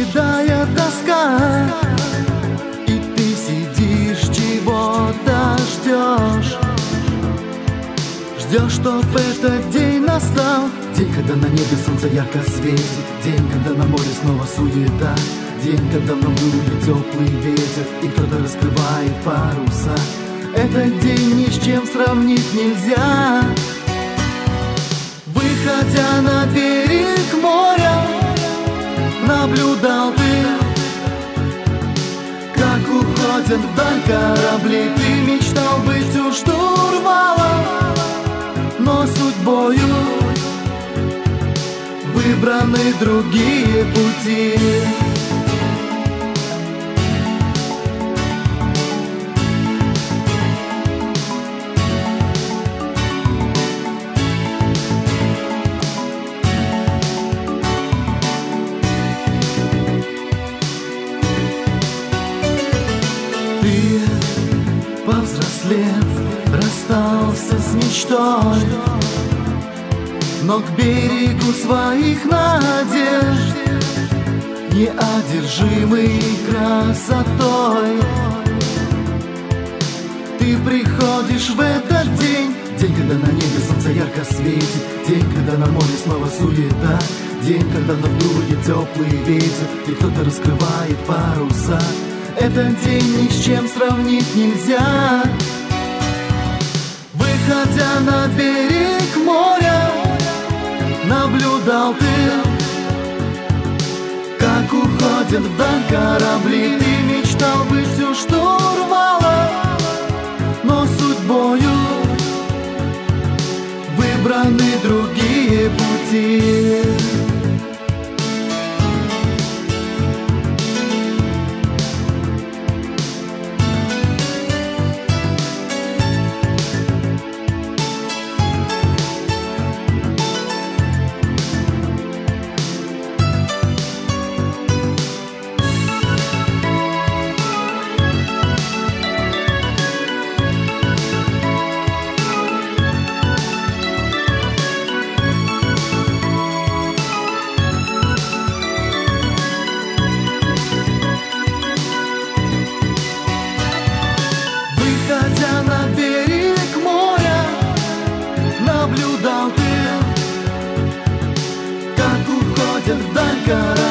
седая тоска, и ты сидишь, чего-то ждешь. Ждешь, чтоб этот день настал, день, когда на небе солнце ярко светит, день, когда на море снова суета, день, когда в нем дует теплый ветер, и кто-то раскрывает паруса. Этот день ни с чем сравнить нельзя. Выходя на берег моря, наблюдал ты, как уходят вдаль корабли. Ты мечтал быть у штурвала, но судьбою выбраны другие пути. Ты, повзрослев, расстался с мечтой, но к берегу своих надежд, неодержимый красотой, ты приходишь в этот день, день, когда на небе солнце ярко светит, день, когда на море снова суета, день, когда вновь дует теплый ветер, и кто-то раскрывает паруса. Этот день ни с чем сравнить нельзя. Выходя на берег моря, наблюдал ты, как уходят вдаль корабли. Ты мечтал быть у штурвала, но судьбою выбраны другие пути. Выходя на берег моря, наблюдал ты, как уходят вдаль корабли.